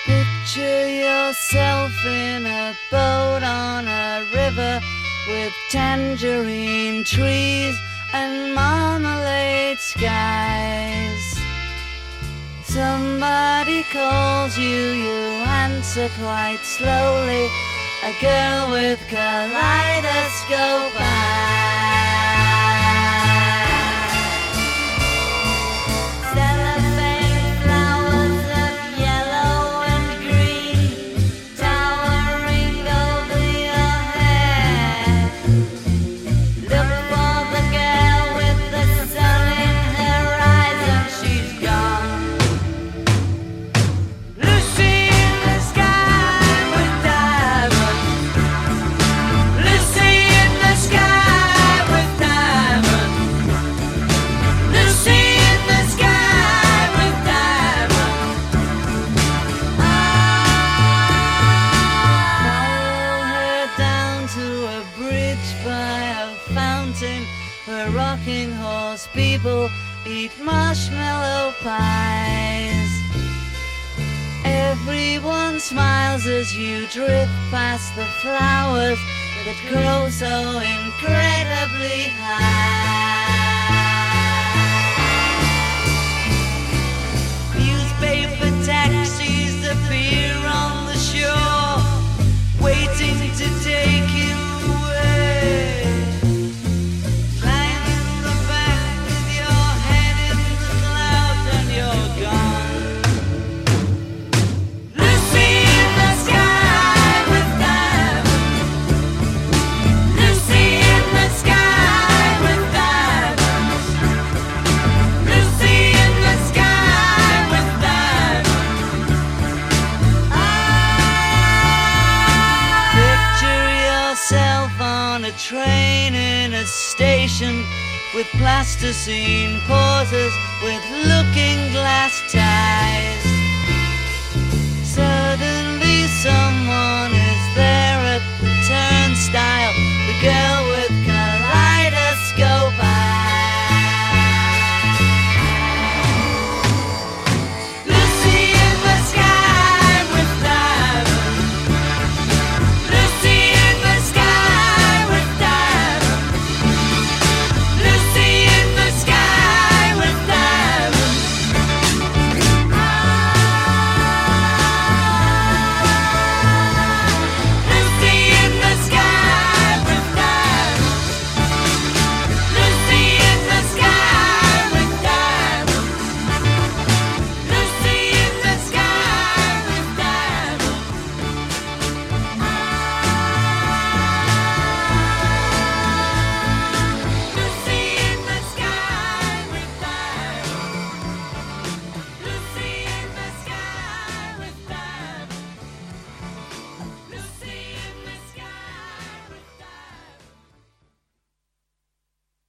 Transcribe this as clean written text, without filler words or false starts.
Picture yourself in a boat on a river with tangerine trees and marmalade skies. Somebody calls you, you answer quite slowly. A girl with kaleidoscope eyes. Cellophane flowers of yellow and green towering over your head. Look for the girl with the sun in her eyes and she's gone. Lucy in the sky with diamonds. Lucy in the sky with diamonds. Lucy in the sky with diamonds. Follow her down to a bridge by a fountain where rocking horse people eat marshmallow pies. Everyone smiles as you drift past the flowers that grow so incredibly high. Newspaper taxis appear on the shore, waiting to take you away. Climb in the back with your head in the clouds and you're gone. Lucy in the sky with diamonds. Lucy in the sky with diamonds. Lucy in the sky with diamonds. Picture yourself on a train in a station with plasticine pauses with looking glass ties. Suddenly someone is there at the turnstile. The girl